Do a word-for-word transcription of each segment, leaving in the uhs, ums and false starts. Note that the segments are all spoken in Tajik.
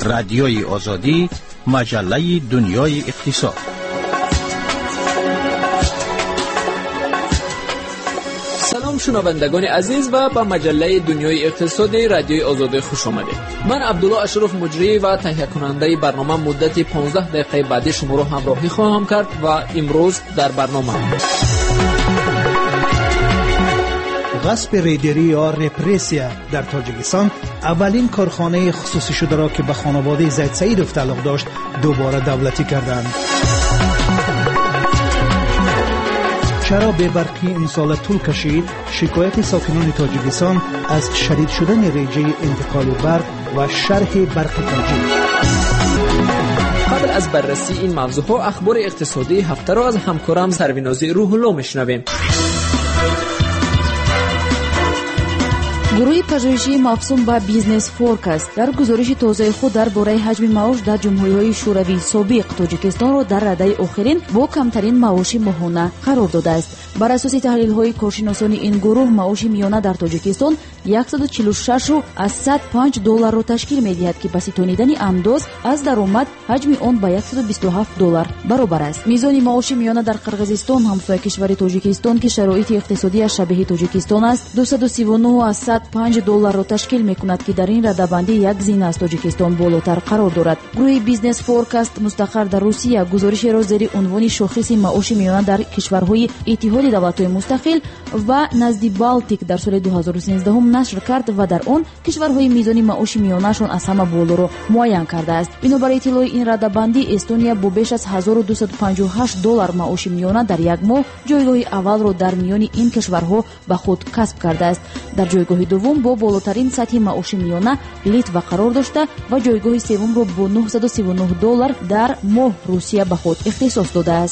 رادیوی آزادی، مجله دنیای اقتصاد. سلام شنوندگان عزیز و به مجله دنیای اقتصادی رادیوی آزادی خوش آمدید. من عبدالله اشرف مجری و تهیه کننده برنامه مدت پانزده دقیقه بعدی شما را همراهی خواهم کرد و امروز در برنامه غصب ریدری یا رپرسیا در تاجیکستان اولین کارخانه خصوصی شده را که به خانواده زید سعیدوف تعلق داشت دوباره دولتی کردند. چرا بی برقی این سال طول کشید؟ شکایت ساکنان تاجیکستان از شدید شدن رژه انتقال برق و شرح برق تاجیک. قبل از بررسی این موضوع ها اخبار اقتصادی هفته را از همکارم سروینازی روح الله میشنویم. گروه پژوهشی مفهوم با بیزنس فورکاست در گزارش تازه خود درباره حجم معاش در جمهوری‌های شوروی سابق تاجیکستان را در رده آخرین با کمترین معاش ماهانه قرار داده است. بر اساس تحلیل‌های کارشناسان این گروه معاش میانه در تاجیکستان صد و چهل و شش و صد و پنج دلار را تشکیل می‌دهد که به ستانیدن انداز از درآمد حجم آن به صد و بیست و هفت دلار برابر است. میزان معاش میانه در قرقیزستان همسایه کشور تاجیکستان که شرایط اقتصادی شبیه تاجیکستان است دویست و سی و نه و صد و پنج دلار را تشکیل می‌کند که در این رده‌بندی یک زین از تاجیکستان بالاتر قرار دارد. گروه بیزنس فورکاست مستقر در روسیه گزارش را زیر عنوان شاخص معاش میانه در کشورهای اتحاد دولت‌های مستقل و نزد بالتیک در سال دو هزار و سیزده هم نشر کرد و در آن کشورهای میزان معاش میانه‌شان از همه بالا را معین کرده است. بنابر اطلاع این رده‌بندی استونیا با بیش از هزار و دویست و پنجاه و هشت دلار معاش میانه در یک ماه جایگاه اول را در میان این کشورها به خود کسب کرده است. در جایگاه دوم با بالاترین سطح معاش میانه لیتوا قرار داشته و جایگاه سوم را با نهصد و سی و نه دلار در ماه روسیه به خود اختصاص داده است.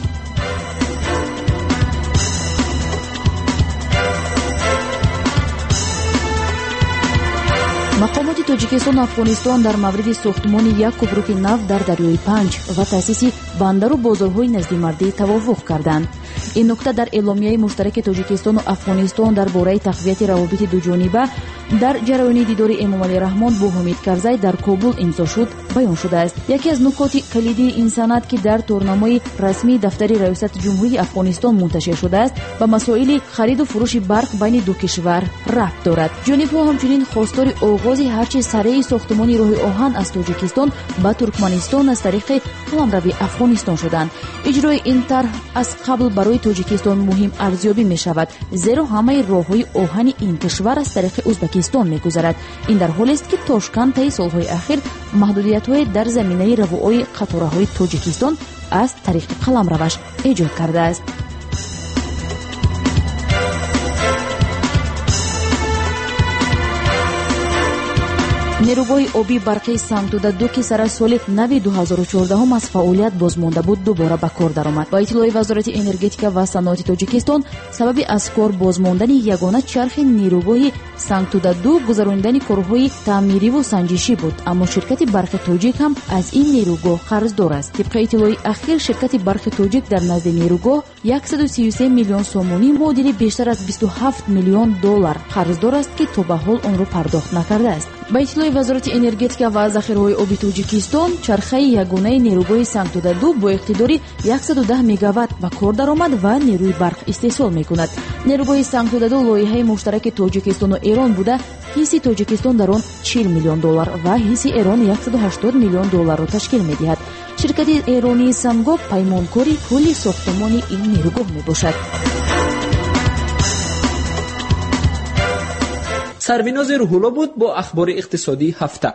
مقامات تاجیکستان و افغانستان در مورد ساختمان یک کوبروک نفت در دریای پنج و تأسیس بندر و بازارهای نزدیک‌مردی توافق کردند. این نکته در اعلامیه مشترک تاجیکستان و افغانستان درباره تقویت روابط دوجانبه در جریان دیدار امامعلی رحمان با حمید کرزی در کابل امضا شد بیان شده است. یکی از نکات کلیدی این سند که در تورنمای رسمی دفتر ریاست جمهوری افغانستان منتشر شده است به مسائل خرید و فروش برق بین دو کشور ربط دارد. جانب‌ها همچنین خواستار آغاز هرچه سریع ساختمان راه آهن از تاجیکستان به ترکمنستان از طریق قلمرو افغانستان شدند. اجرای این طرح از قبل برای تاجیکستان مهم ارزیابی می شود زیرا همه راه‌های آهن این کشور از طریق ازبکستان می‌گذرد. این در حالی است که تاشکند طی سال‌های اخیر محدودیت‌های در زمینه روابط قطاره‌های تاجیکستان از طریق قلمروش ایجاد کرده است. نیروگاه آبی برقی سنگتوده دو که سر سال نو دو هزار و چهارده هم از فعالیت بازمانده بود دوباره به کار درآمد. با اطلاع وزارت انرژتیک و صنعت تاجیکستان سبب از کار بازماندن یگانه چرخ نیروگاه سنگتوده دو گذراندن کارهای تعمیری و سنجشی بود، اما شرکت برق تاجیک هم از این نیروگاه قرضدار است. طبق اطلاع اخیر شرکت برق تاجیک در نزد نیروگاه صد و سی و سه میلیون سومانی معادل بیشتر از بیست و هفت میلیون دلار قرضدار است که تا به حال آن را پرداخت نکرده است. با اطلاع وزارت انرژتیک و ذخیره‌های آبی تاجیکستان چرخه یگانه نیروگاه سنگتوده دو با اقتدار صد و ده مگاوات به کار درآمد و نیروی برق استحصال می‌کند. نیروگاه سنگتوده دو لایحه مشترک تاجیکستان و ایران بوده حصه تاجیکستان در آن چهل میلیون دلار و حصه ایران صد و هشتاد میلیون دلار را تشکیل می‌دهد. شرکت ایرانی سنگاب پیمانکاری کل ساختمان این نیروگاه میباشد. سرویناز روح الله بود با اخبار اقتصادی هفته.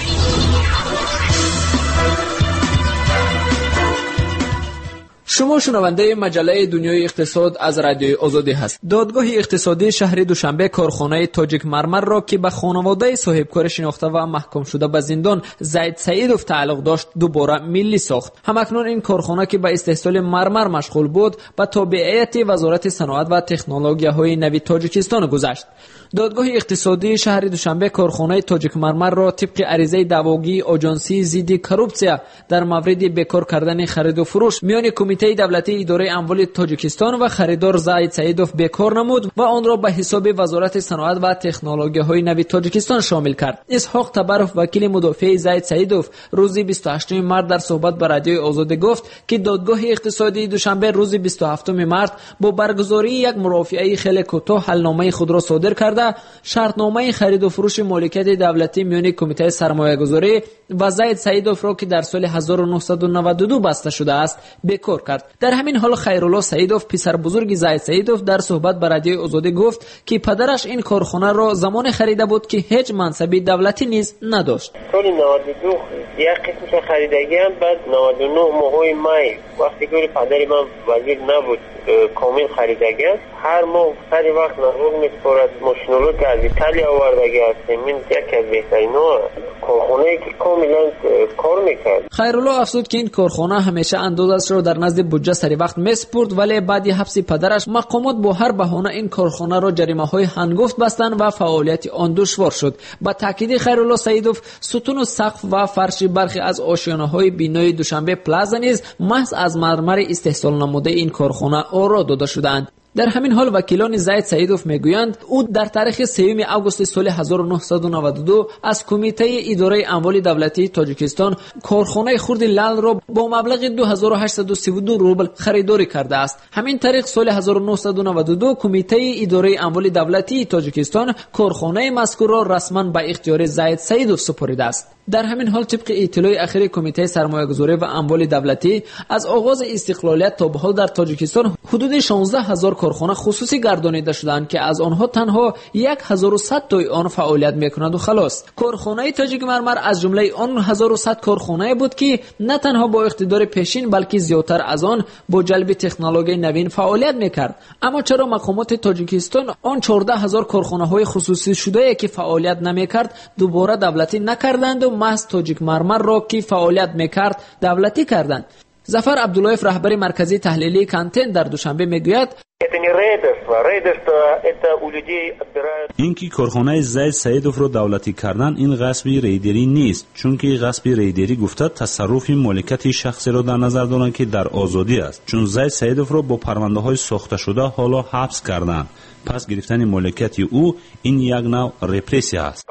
شما شنونده مجله دنیای اقتصاد از رادیوی آزادی هست. دادگاه اقتصادی شهر دوشنبه کارخانه تاجیک مرمر را که به خانواده صاحبکار شناخته و محکوم شده به زندان زید سعیدوف تعلق داشت دوباره ملی ساخت. همکنون این کارخانه که به استحصال مرمر مشغول بود به تابعیت وزارت صنعت و تکنولوژی‌های نوین تاجیکستان گذشت. دادگاه اقتصادی شهر دوشنبه کارخانه تاجیک مرمر را طبق عریضه دعواگی آژانسی ضد کورپسیا در مورد بیکار کردن خرید و فروش میان کمیته دولتی اداره اموال تاجیکستان و خریدار زاید سعیدوف بیکار نمود و آن را به حساب وزارت صنعت و تکنولوژی‌های نوین تاجیکستان شامل کرد. اسحاق تبروف وکیل مدافع زاید سعیدوف روز بیست و هشتم مارس در صحبت با رادیوی آزادی گفت که دادگاه اقتصادی دوشنبه روز بیست و هفتم مارس با برگزاری یک مرافعه خیلی کوتاه حلنامه خود را صادر کرده شرطنامه خرید و فروش مالکیت دولتی میان کمیته سرمایه‌گذاری و زاید سعیدوف را که در سال هزار و نهصد و نود و دو بسته شده است بیکار کرد. در همین حال خیرالله سعیدوف پسر بزرگ زاید سعیدوف در صحبت با رادیوی آزادی گفت که پدرش این کارخانه را زمان خریده بود که هیچ منصبی دولتی نیز نداشت. سال نود و دو یک قسمت خریدگی هم بعد نود و نه ماه مای وقتی که پدر من وزیر نبود کامل خریدگی است. هر ماه سر وقت نقل می‌سپارد ماشین‌ها که از ایتالیا آوردگی هستیم. این یکی از بهترین کارخانه‌ای که کاملا کار می‌کرد. خیرالله افزود که این کارخانه همیشه اندازش را در نزد بودجه سر وقت می‌سپرد ولی بعد حبس پدرش مقامات با هر بهانه این کارخانه را جریمه‌های هنگفت بستند و فعالیت آن دشوار شد. با تاکید خیرالله سعیدوف ستون و سقف و فرش برخی از آشیانه‌های بینای دوشنبه پلازا نیز محض از مرمر استحصال نموده این کارخانه آرا داده شدند. در همین حال وکیلان زاید سعیدوف میگویند او در تاریخ سوم آگوست سال هزار و نهصد و نود و دو از کمیته اداره اموال دولتی تاجیکستان کارخانه خرد لعل را با مبلغ دو هزار و هشتصد و سی و دو روبل خریداری کرده است. همین طریق سال هزار و نهصد و نود و دو کمیته اداره اموال دولتی تاجیکستان کارخانه مذکور را رسما به اختیار زاید سعیدوف سپرده است. در همین حال طبق اطلاع اخیر کمیته سرمایه‌گذاری و اموال دولتی از آغاز استقلالیت تا به حال در تاجیکستان حدود شانزده هزار کارخانه خصوصی گردانیده شدند که از آنها تنها هزار و صد تای آن فعالیت می‌کنند و خلاص. کارخانه تاجیک مرمر از جمله آن هزار و صد کارخانه بود که نه تنها با اقتدار پیشین بلکه زیادتر از آن با جلب تکنولوژی نوین فعالیت می‌کرد. اما چرا مقامات تاجیکستان آن چهارده هزار کارخانه‌های خصوصی شده که فعالیت نمی‌کرد دوباره دولتی نکردند و محض تاجیک مرمر را که فعالیت می‌کرد دولتی کردند؟ ظفر عبداللهیف رهبر مرکزی تحلیلی کانتین در دوشنبه میگوید اینکه کارخانه زاید سعیدوف را دولتی کردن این غصبی ریدری نیست، چون که غصب ریدری گفته تصرف مالکیت شخصی را در نظر دارند که در آزادی است، چون زاید سعیدوف را با پرونده های ساخته شده حالا حبس کردند. پس گرفتن مالکیت او این یک نوع رپرسی است.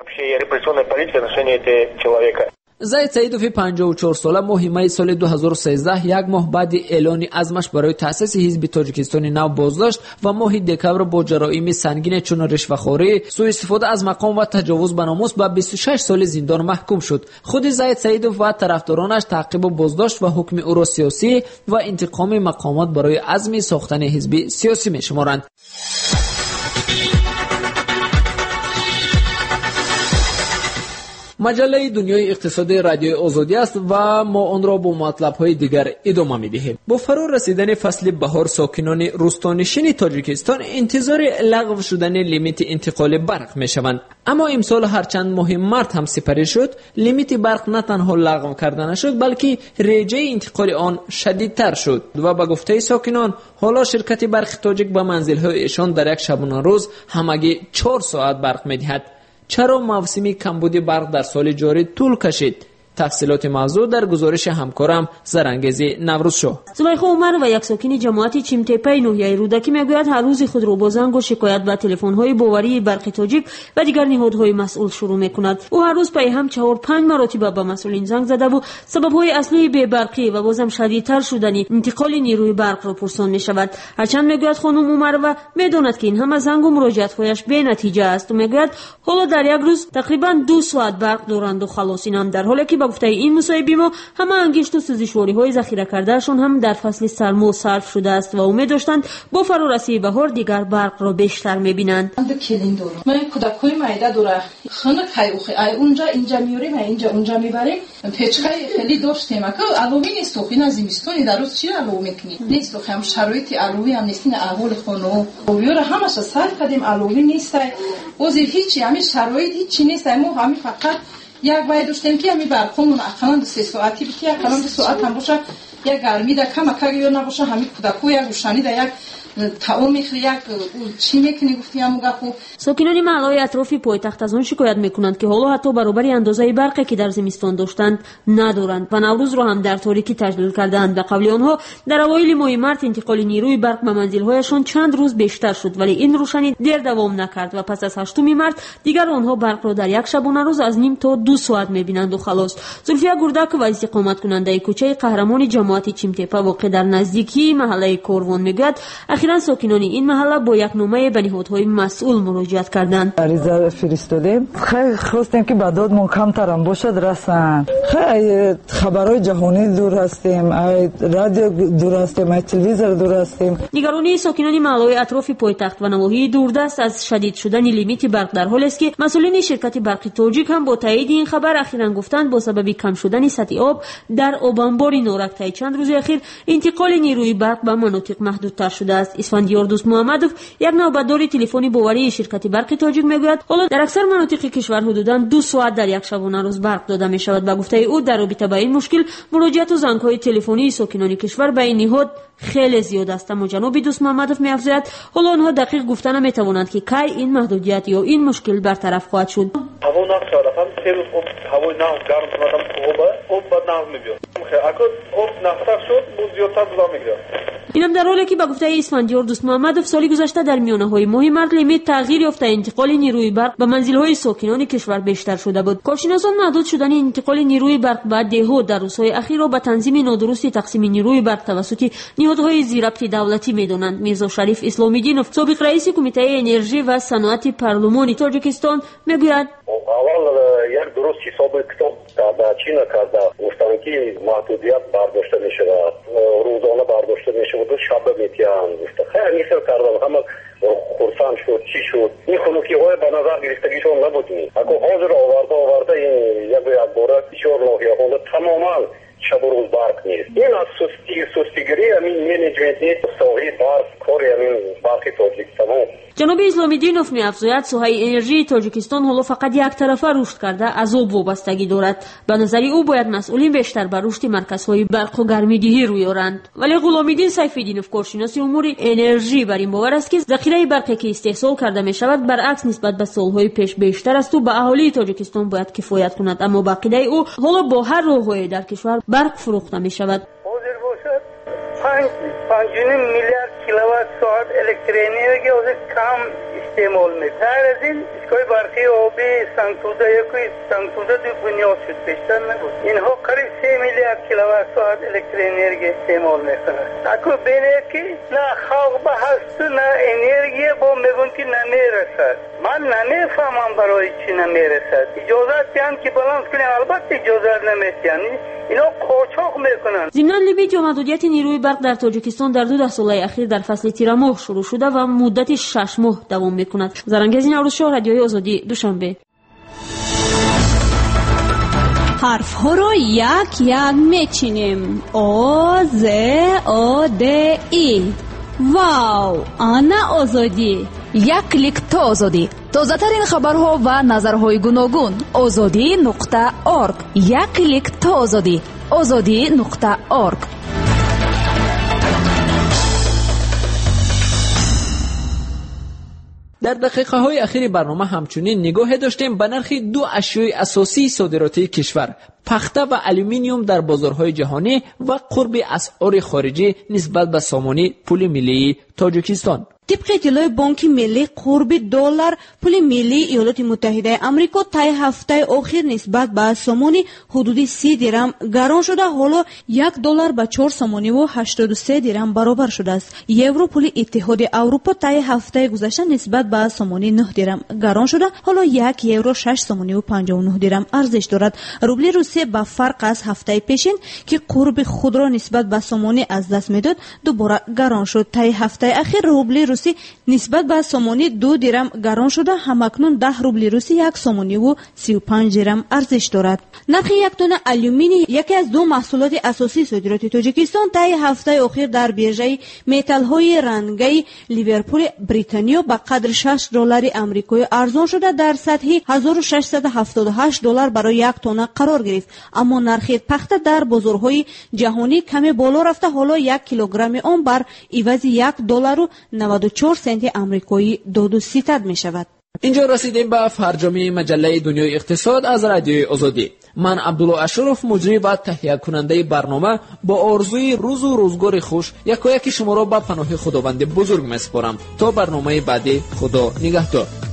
زاید سعیدوف پنجاه و چهار ساله ماه می سال دو هزار و سیزده یک ماه بعد اعلان عزمش برای تأسیس حزب تاجیکستان نو بازداشت و ماه دکمبر با جرایم سنگین چون رشوه‌خواری، سوء استفاده از مقام و تجاوز به ناموس به بیست و شش سال زندان محکوم شد. خود زاید سعیدوف و طرفدارانش تعقیب و بازداشت و حکم او را سیاسی و انتقام مقامات برای عزم ساختن حزب سیاسی می‌شمارند. مجله دنیای اقتصادی رادیوی آزادی است و ما آن را با مطلب‌های دیگر ادامه می‌دهیم. با فرا رسیدن فصل بهار ساکنان روستانشین تاجیکستان انتظار لغو شدن لیمیت انتقال برق می‌شوند. اما امسال هرچند ماه مارس هم سپری شد، لیمیت برق نه تنها لغو کرده نشد بلکه رژه انتقال آن شدیدتر شد و به گفته ساکنان حالا شرکت برق تاجیک به منزل‌های ایشان در یک شبانه روز همگی چهار ساعت برق می‌دهد. چرا موسم کمبود برق در سال جاری طول کشید؟ تفصیلات موضوع در گزارش همکارم زرانگیز نوروزشو. زلیخا عمر و یک ساکن جماعت چیمتپه ناحیه رودکی میگوید هر روز خود را با زنگ و شکایت به تلفن‌های باوری برق تاجیک و دیگر نهادهای مسئول شروع می‌کند. او هر روز پای هم چهار پنج مرتبه به مسئولین زنگ زده و سبب‌های اصلی بی‌برقی و بازم شدیدتر شدن انتقال نیروی برق را پرسان می‌شود. هرچند میگوید خانم عمر و می‌داند که این همه زنگ و مراجعت‌هایش بی‌نتیجه است و میگوید حالا در یک روز تقریباً دو ساعت برق دارند و خلاصینم، در حالی که گفته این مصاحبه ما همه انگشت و سوزشواری‌های ذخیره کردهشون هم در فصل سرما صرف شده است و امید داشتند با فرارسی بهار دیگر برق را بیشتر می‌بینند. من کودکای مایده داره خنک های اوخی ای اونجا اینجا میوریم اینجا اونجا میبریم پیچکای خیلی داشتیم که علومی نیست تو این زمستونی در روز چی علومی میکنی نیست تو هم شرایط علومی هم نیست، نه احوال خانه و یورا همش صرف کردیم علومی نیست وزیر هیچی همین شرایط هیچی نیست. ما همین فقط یک وای داشتیم که همین برقمون اقلا سه ساعتی بیتی اقلا دو ساعت هم باشه یک گرمی در کم کاری نباشه همین کودکو یک روشنی در یک таом мехри як чӣ мекунӣ гуфти ҳамун гапу. сокинони маҳаллаҳои атрофи пойтахт аз он шикоят мекунанд ки ҳоло ҳатто баробари андозаи барқе ки дар зимистон доштанд надоранд ва наврӯзро ҳам дар торикӣ таҷлил кардаанд. ба қавли онҳо дар авоили моҳи март интиқоли нирӯи барқ ба манзилҳояшон чанд рӯз бештар шуд, вале ин рӯшанӣ дер давом накард ва пас аз ҳаштуми март дигар онҳо барқро дар як шабонарӯз аз ним то ду соат мебинанду халос. зульфия гурдакова, истиқоматкунандаи кӯчаи қаҳрамони ҷамоати чимтепа воқеъ дар наздикии маҳаллаи корвон, мегӯяд ахиран сокинони ин маҳалла бо як номае ба ниҳодҳои масъул муроҷиат карданд. ариза фиристодем, хеле хостем ки ба додмон камтарам бошад расанд. хеле хабарҳои ҷаҳонӣ дур ҳастем, радио дур ҳастем, телевизор дур ҳастем. нигаронии сокинони маҳаллаҳои атрофи пойтахт ва навоҳии дурдаст аз шадид шудани лимити барқ дар ҳолест ки масъулини ширкати барқи тоҷик ҳам бо таъиди ин хабар ахиран гуфтанд бо сабаби кам шудани сатҳи об дар обанбори норактаи чанд рӯзи ахир интиқоли нирӯи барқ ба манотиқ маҳдудтар шудааст. исфандиёр дӯстмуҳаммадов, як навбатдори телефони боварии ширкати барқи тоҷик, мегӯяд ҳоло дар аксар манотиқи кишвар ҳудудан ду соат дар як шабонарӯз барқ дода мешавад. ба гуфтаи ӯ, дар робита ба ин мушкил муроҷиату зангҳои телефонии сокинони кишвар ба ин ниҳод хеле зиёд аст. аммо ҷаноби дӯстмуҳаммадов меафзояд, ҳоло онҳо дақиқ гуфта наметавонанд ки кай ин маҳдудият ё ин мушкил бартараф хоҳад шуд. ҳаво нағз шудам, се рӯз об ҳавои нағз гарм кунадам, оба об ба нағз мебиёд. акӯ об нағзтар шуд, бу зиёдтар гузар мегирад. инам дар ҳоле ки ба гуфтаи исфандиёр дӯстмуҳаммадов соли гузашта дар миёнаҳои моҳи март лимит тағйир ёфта интиқоли нирӯи барқ ба манзилҳои сокинони кишвар бештар шуда буд. коршиносон маҳдуд шудани интиқоли нирӯи барқ ба деҳот дар рӯзҳои ахирро ба танзими нодурусти тақсими нирӯи барқ тавассути ниҳодҳои зирабти давлатӣ медонанд. мирзо шариф исломиддинов, собиқ раиси кумитаи энержӣ ва саноати парлумони Тоҷикистон, мегӯяд: аввал як дуруст ҳисоби китоб карда чӣ накарда гуфтанд ки маҳдудият бардошта мешавад, рӯзона бардошта мешавад, шаба метиҳанд. гуфта хеле мисл кардам, ҳама хурсанд шуд, чӣ шуд. ин хунукиҳое ба назар гирифтагишон набудни. ако ҳозир оварда оварда ин як якбора чор ноҳияҳонда тамоман шабу рӯз барқ нест. ин аз сусти сустигирӣ амин менеҷментни соҳаи барқ кори амин барқи Тоҷикистон. ҷаноби исломиддинов меафзояд, соҳаи энержии Тоҷикистон ҳоло фақат яктарафа рушд карда аз об вобастагӣ дорад. ба назари ӯ бояд масъулин бештар ба рушди марказҳои барқу гармидиҳӣ рӯй оранд. вале ғуломиддин сайфиддинов, коршиноси умури энержӣ, бар ин бовар аст ки захираи барқе ки истеҳсол карда мешавад баръакс нисбат ба солҳои пеш бештар асту ба аҳолии Тоҷикистон бояд кифоят кунад. аммо ба ақидаи ӯ ҳоло бо ҳар роҳҳое дар кишвар барқ фурӯхта мешавад. ҳозир бошад панҷ миллиард киловатт соат электроэнергия ҳозир кам истеъмол мекунад. ҳар аз ин искои барқи оби сангтуда яки сангтуда ду бунёд шуд, бештар набуд. инҳо қариб се миллиард киловатт соат электроэнергия истеъмол мекунад. ако бинед ки на халқ ба ҳасту на энергия бо мегӯянд ки намерасад. ман намефаҳмам барои чӣ намерасад. иҷозат диҳанд ки баланс кунем, албатта иҷозат наметиҳанд. ино қочоқ мекунанд. зимнан лимит ё маҳдудияти нирӯи барқ дар Тоҷикистон дар ду даҳсолаи ахир дар фасли тирамоҳ шурӯъ шуда ва муддати шаш моҳ давом мекунад. зарангези наврӯзшоҳ, радиои озодӣ, душанбе. ҳарфҳоро як як мечинем. о з о д и. вау, ана озодӣ. як клик то озодӣ. тозатарин хабарҳо ва назарҳои гуногун. озодӣ нуқта орг. як клик то озодӣ. озодӣ нуқта орг. дар дақиқаҳои ахири барнома ҳамчунин нигоҳе доштем ба нархи ду ашёи асосии содиротии кишвар, пахта ва алюминиум дар бозорҳои ҷаҳонӣ ва қурби асъори хориҷӣ нисбат ба сомони пули миллии Тоҷикистон. طبق اطلاع بانک ملی قرب دلار پول ملی ایالات متحده آمریکا طی هفته اخیر نسبت به سوم حدود سی درم گران شده. حالا یک دلار به چهار سوم و هشتاد و سه درم برابر شده است. یورو پول اتحاد اروپا طی هفته گذشته نسبت به سوم نه درم گران شده. حالا یک یورو شش سوم و پنجاه و نه درم ارزش دارد. روبل روسیه با فرق از هفته پیشین که قرب خود را نسبت به سوم از دست میداد دوباره گران شد. طی هفته اخیر روبل руси нисбат ба сомони ду дирам гарон шуда ҳамакнун даҳ рубли руси як сомониву сию панҷ дирам арзиш дорад. нархи як тонна алюминий, яке аз ду маҳсулоти асосии содироти тоҷикистон, таи ҳафтаи охир дар биржаи металлҳои рангаи ливерпули британиё ба қадри шаш доллари амрикоӣ арзон шуда дар сатҳи ҳазору шашсаду ҳафтоду ҳашт доллар барои як тонна қарор гирифт. аммо нархи пахта дар бозорҳои ҷаҳонӣ каме боло рафта, ҳоло як килограмми он бар ивази як доллару наваду чор сенти амрикоӣ доду ситад мешавад. инҷо расидем ба фарҷоми маҷаллаи дунёи иқтисод аз радиои озодӣ. ман абдулло ашуров, муҷрӣ ва таҳиякунандаи барнома, бо орзуи рӯзу рӯзгори хуш якояки шуморо ба паноҳи худованди бузург месупорам. то барномаи баъдӣ, худо нигаҳдор.